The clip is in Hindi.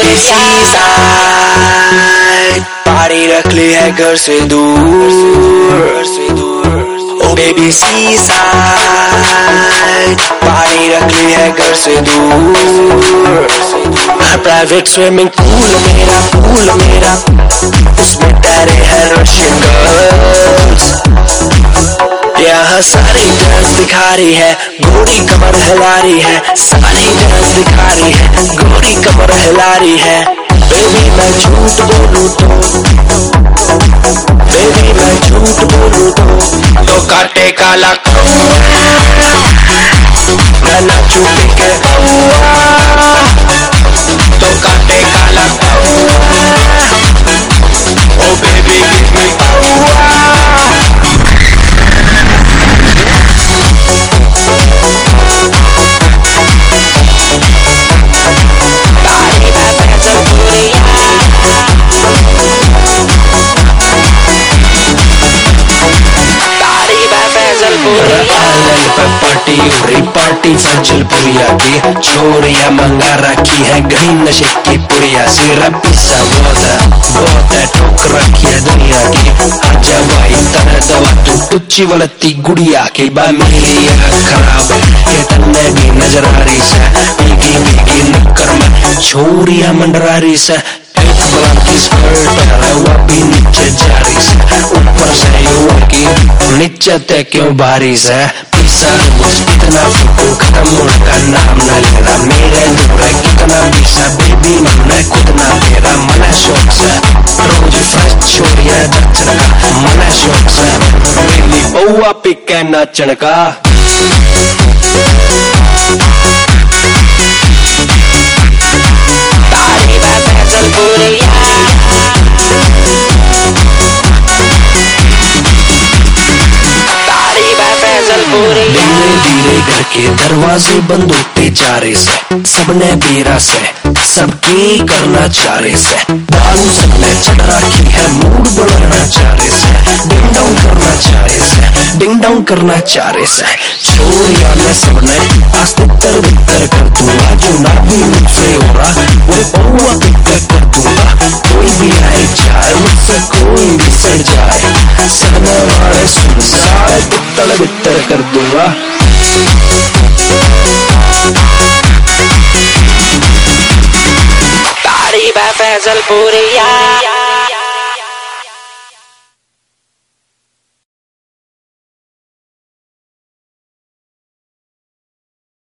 साइड पारी रख ली है घर से दूर। ओ बेबी सी साइड पारी रख ली है घर से दूर। प्राइवेट स्विमिंग पूल मेरा उसमें तैरे हैं रशियन गर्ल्स। यहाँ सारी डांस दिखा रही है, गोरी कमर हिला रही है। सारी डांस दिखा रही है, गोरी कमर हिला रही है। बेबी मैं झूठ बोलूं तो काटे काला मैं नाचू के तो काटे काला oh baby give me party Fazilpuria की छोरिया मंगा रखी है ग्रीन नशे की पुड़िया। सिरा पिसा बहुत है ठोक रखी है दुनिया की। आजा भाई तरह दवा तू टुच्ची वलती गुड़िया की। बा मेरी खराब है ये तन्ने भी नजर आ रही से। मीगी निकर में छोरिया मंडरा रही से। एक ब्लैक की स्कर्ट है वो भी नीचे जा रही से। ऊपर से की नीचे ते क्यों भारी से। कितना फोटो खत्म उनका नाम न लेना। मेरे दूर कितना पीसा बेबी मैं खुद ना मेरा मना शौक से। रोज फ्रेश छोरिया दर्शन का मना शौक से। मेरी बउआ पिके नाचन का धीरे घर के दरवाजे बंद होते जा रहे से। सबने बेरा से सबकी करना चाह रहे से। दारू सबने चढ़ रखी है मूड बढ़ाना चाह रहे से। डिंग डाउन करना चाह रहे से। छोरिया में सबने आज तितर बितर कर दूंगा। जो ना भी मुझसे हो रहा वो बउआ पिक्कर कर दूंगा। कोई भी आए जाए मुझसे कोई भी सड़ जाए। सबने वाले सुनसाए तितर बितर कर दूंगा। तारीफ है फैजलपुरिया।